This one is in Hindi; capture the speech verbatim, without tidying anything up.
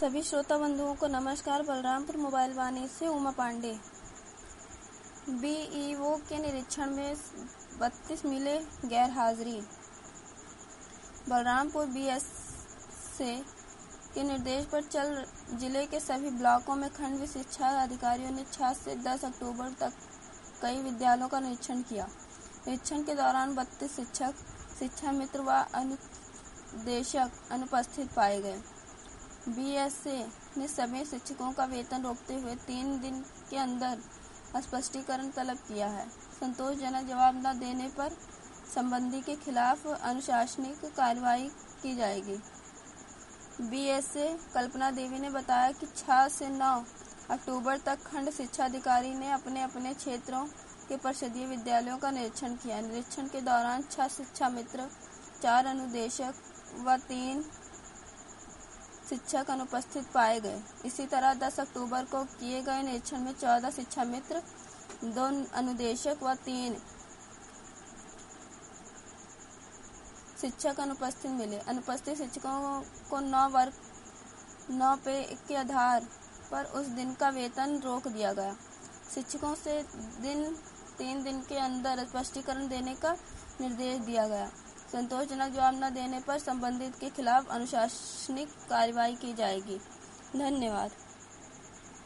सभी श्रोता बंधुओं को नमस्कार। बलरामपुर मोबाइल वाणी से उमा पांडे। बीईओ के निरीक्षण में बत्तीस मिले गैर हाजिरी। बलरामपुर बीएसए के निर्देश पर चल जिले के सभी ब्लॉकों में खंड शिक्षा अधिकारियों ने छह से दस अक्टूबर तक कई विद्यालयों का निरीक्षण किया। निरीक्षण के दौरान बत्तीस शिक्षक, शिक्षा मित्र व अनुदेशक अनुपस्थित पाए गए। बीएसए ने सभी शिक्षकों का वेतन रोकते हुए तीन दिन के अंदर स्पष्टीकरण तलब किया है। संतोषजनक जवाब न देने पर संबंधी के खिलाफ अनुशासनिक कार्रवाई की जाएगी। बीएसए कल्पना देवी ने बताया कि छह से नौ अक्टूबर तक खंड शिक्षा अधिकारी ने अपने अपने क्षेत्रों के परिषदीय विद्यालयों का निरीक्षण किया। निरीक्षण के दौरान छह शिक्षा मित्र, चार अनुदेशक व तीन शिक्षक अनुपस्थित पाए गए। इसी तरह दस अक्टूबर को किए गए निरीक्षण में चौदह शिक्षा मित्र, दो अनुदेशक व तीन शिक्षक अनुपस्थित मिले। अनुपस्थित शिक्षकों को नौ वर्ग नौ पे के आधार पर उस दिन का वेतन रोक दिया गया। शिक्षकों से दिन तीन दिन के अंदर स्पष्टीकरण देने का निर्देश दिया गया। संतोषजनक जवाब न देने पर संबंधित के खिलाफ अनुशासनिक कार्रवाई की जाएगी। धन्यवाद।